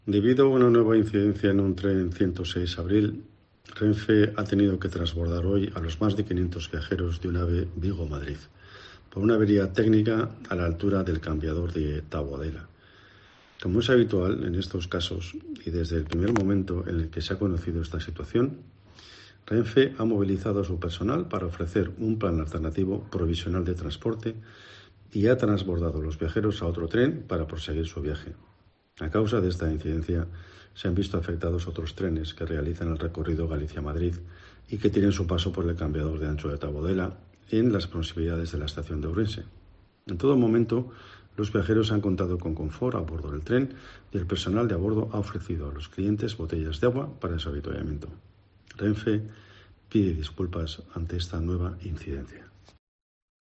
Debido a una nueva incidencia en un tren 106 Abril, Renfe ha tenido que transbordar hoy a los más de 500 viajeros de un AVE Vigo-Madrid por una avería técnica a la altura del cambiador de Taboadela. Como es habitual en estos casos y desde el primer momento en el que se ha conocido esta situación, Renfe ha movilizado a su personal para ofrecer un plan alternativo provisional de transporte y ha transbordado a los viajeros a otro tren para proseguir su viaje. A causa de esta incidencia, se han visto afectados otros trenes que realizan el recorrido Galicia-Madrid y que tienen su paso por el cambiador de Ancho de Taboadela en las proximidades de la estación de Ourense. En todo momento, los viajeros han contado con confort a bordo del tren y el personal de a bordo ha ofrecido a los clientes botellas de agua para su avituallamiento. Renfe pide disculpas ante esta nueva incidencia.